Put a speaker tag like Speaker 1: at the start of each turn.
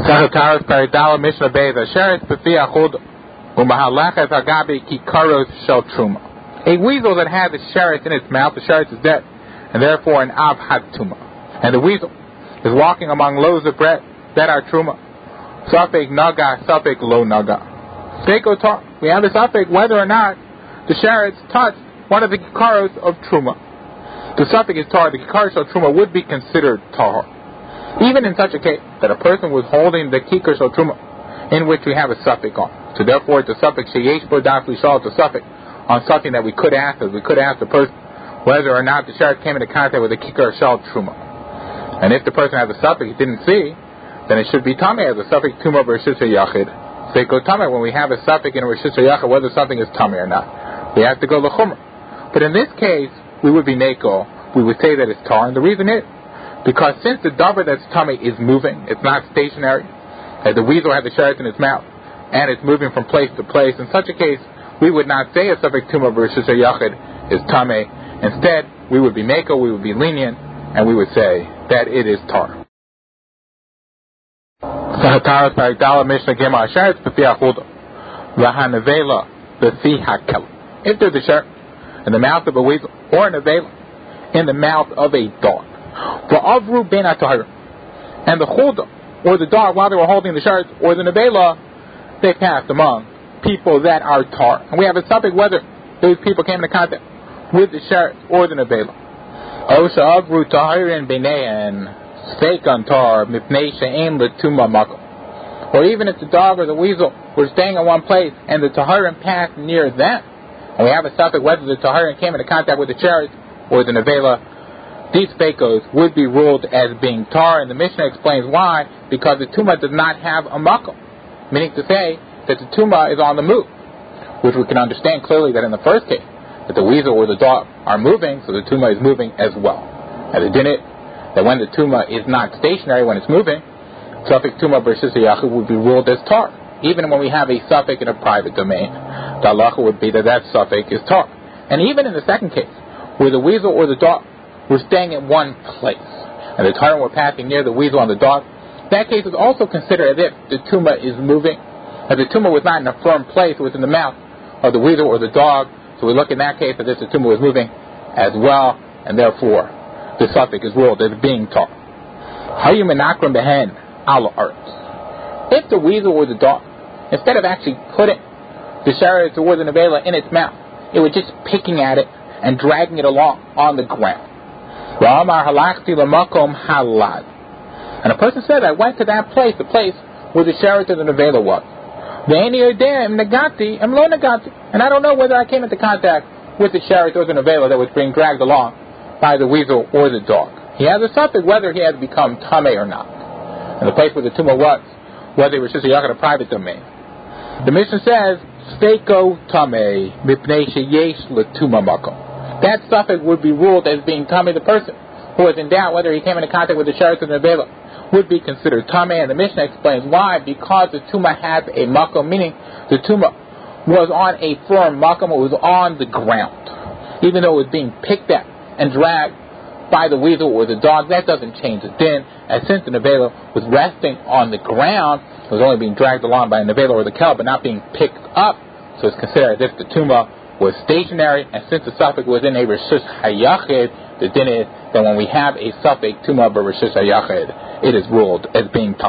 Speaker 1: Sachataras Paridala Mishnah Beza Sheretz Befi Achud Umahalachet Agabi Kikaros Shel Truma. A weasel that has a sheretz in its mouth, the sheretz is dead, and therefore an Av had Tuma. And the weasel is walking among loaves of bread that are Truma. Safek Naga, Safek Lo Naga. Seiko Tar. We have a Safek whether or not the sheretz touched one of the Kikaros of Truma. The Safek is Tar, the Kikaros of Truma would be considered Tar. Even in such a case that a person was holding the Kikar Shel Truma, in which we have a Safek on. So therefore it's a Safek Sheyesh Bo Daf Lishal, it's a Safek on something that we could ask, as we could ask the person whether or not the sheretz came into contact with the Kikar Shel Truma. And if the person has a Safek he didn't see, then it should be Tameh as a Safek Tuma B'Reshus HaYachid. So it goes Tameh when we have a Safek in a Reshus HaYachid, whether something is Tameh or not. We have to go L'Chumrah. But in this case, we would be Neko, we would say that it's Tar, and the reason is because since the davar that's tummy is moving, it's not stationary, as the weasel has the sheretz in its mouth, and it's moving from place to place, in such a case, we would not say a Safek Tuma B'Reshus HaYachid is Tameh. Instead, we would be Meko, we would be lenient, and we would say that it is Tar. If there's a sheretz in the mouth of a weasel, or a nevela in the mouth of a dog, and the chulda, or the dog, while they were holding the sheretz, or the nevela, they passed among people that are tar. And we have a Safek whether those people came into contact with the sheretz or the nevela. Osha avru tahirin b'nein steak on tar mipnei she'en l'tuma makom. Or even if the dog or the weasel were staying in one place and the tahirin passed near them, and we have a Safek whether the tahirin came into contact with the sheretz or the nevela, these fakos would be ruled as being tar, and the Mishnah explains why, because the tumah does not have a makom, meaning to say that the tumah is on the move, which we can understand clearly that in the first case, that the weasel or the dog are moving, so the tumah is moving as well. As it did it, that when the tumah is not stationary, when it's moving, Safek Tumah B'Reshus HaYachid would be ruled as tar. Even when we have a Safek in a private domain, the halacha would be that Safek is tar. And even in the second case, where the weasel or the dog were staying in one place, and the tyrant were passing near the weasel and the dog, that case is also considered as if the tumah is moving, as the tumah was not in a firm place within the mouth of the weasel or the dog. So we look in that case as if the tumah was moving as well, and therefore the Safek is ruled as being tar. If the weasel or the dog, instead of actually putting the sheretz or the nevela in its mouth, it was just picking at it and dragging it along on the ground. And a person said, I went to that place, the place where the sheretz or the nevela was. And I don't know whether I came into contact with the sheretz or the nevela that was being dragged along by the weasel or the dog. He has a Safek whether he has become tameh or not. And the place where the tumah was, whether it was just a private domain. The Mishnah says, Steiko tameh mipnei sheyesh l'tuma makom. That Safek would be ruled as being tameh. The person who was in doubt whether he came into contact with the sheretz or the nevela would be considered tameh, and the Mishnah explains why. Because the tumah has a makom, meaning the tumah was on a firm makom, it was on the ground. Even though it was being picked at and dragged by the weasel or the dog, that doesn't change the din, as since the nevela was resting on the ground, it was only being dragged along by a nevela or the kel, but not being picked up, so it's considered as if the tumah was stationary, and since the Safek was in a Reshus HaYachid, the din is that when we have a Safek Tumah B'Reshus HaYachid, it is ruled as being